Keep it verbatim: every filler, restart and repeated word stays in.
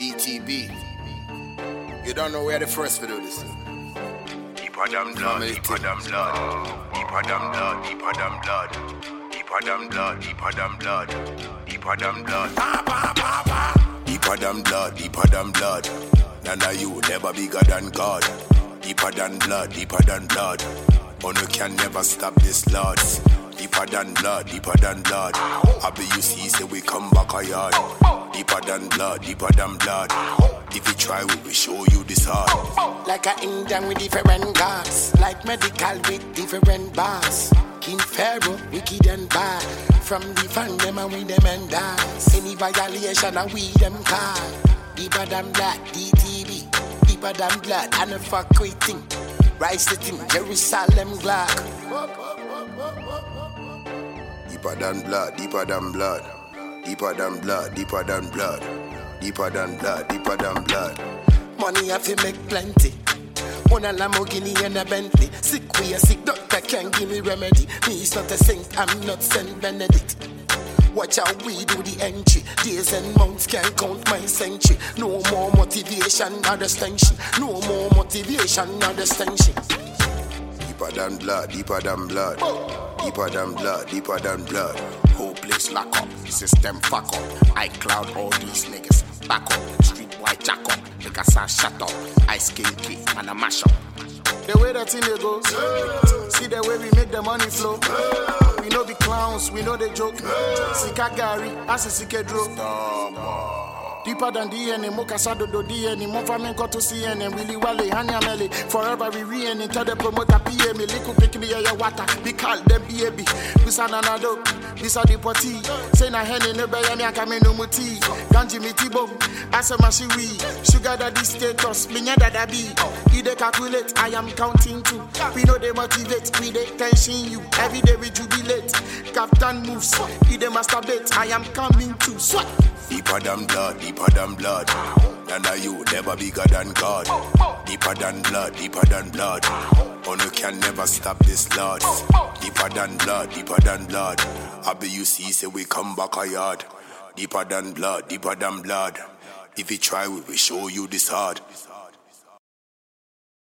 E T B. You don't know where the first to do this. Deeper than blood, deeper than blood, deeper than blood, deeper than blood, deeper than blood, deeper than blood, deeper than blood, deeper than blood, deeper than blood. None of you never bigger than God. Deeper than blood, deeper than blood. Oh, you can never stop this, Lord. Deeper than blood, deeper than blood. I be you see, say we come back a yard. Deeper than blood, deeper than blood. If you try, we will show you this hard. Like a Indian with different gods, like medical with different bars. King Pharaoh, wicked and bad. From the fan them and we them and dance. Any violation and we them call. Deeper than blood, D T B. Deeper than blood, and a fuck quitting. Rise the thing, Jerusalem Glock. Deeper than blood, deeper than blood. Deeper than blood, deeper than blood. Deeper than blood, deeper than blood. Money have to make plenty. One a Lamborghini and a Bentley. Sick we a sick doctor can't give me remedy. Me is not a saint, I'm not Saint Benedict. Watch how we do the entry. Days and months can't count my century. No more motivation, not extension. No more motivation, not extension. Deeper than blood, deeper than blood. Deeper than blood, deeper than blood. Whole place lock up, system fuck up. iCloud all these niggas back up. Street white jack up, niggas say shut up. Ice skin kick and a mash up. The way that thing they goes, see the way we make the money flow. We know the clowns, we know the joke. Sika Gary, as a Sika Dro. Deeper than D N A, Mokasado do D N A, Mofamen got to see N A, Willy Wally, Hanya Mele. Forever we re and tell the promoter P M, Liku pick me a water. We call them B A B. We san anado, we sa the potty. Say na hen no beya me akame no muti. Ganji mi tibo, asa mashiwi. Sugar daddy status, minya dada be. You dey calculate, I am counting too. We know they motivate, we dey tension you. Every day we jubilate. Captain moves, he dey masturbate. I am coming to swat. Deeper than blood, deeper than blood. None of you never bigger than God. Deeper than blood, deeper than blood. Oh, you can never stop this, Lord. Deeper than blood, deeper than blood. I be you see, say we come back a yard. Deeper than blood, deeper than blood. If you try, we will show you this hard.